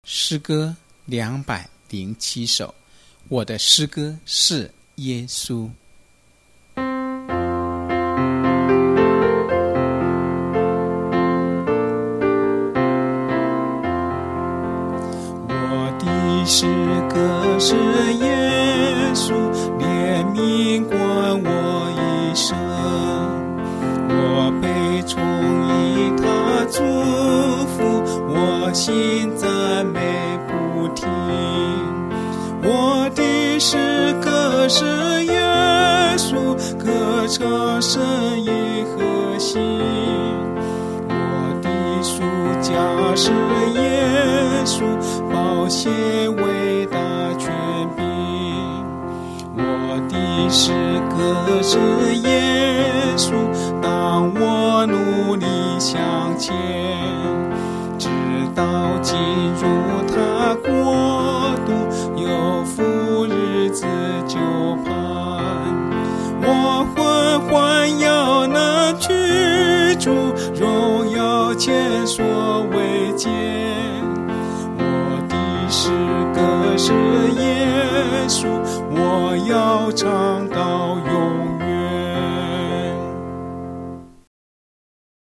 诗歌207首，我的诗歌是耶稣。 我的诗歌是耶稣，怜悯管我一生。我被宠以他祝福，我心赞美不停。我的诗歌是耶稣，歌唱神意和心。我的属家是耶稣，宝血伟大权柄。我的诗歌是耶稣，当我努力向前，直到进入他国度，有福日子就盼。我魂环要能居住，荣耀前所未见。我的诗歌是耶稣，我要唱到永远。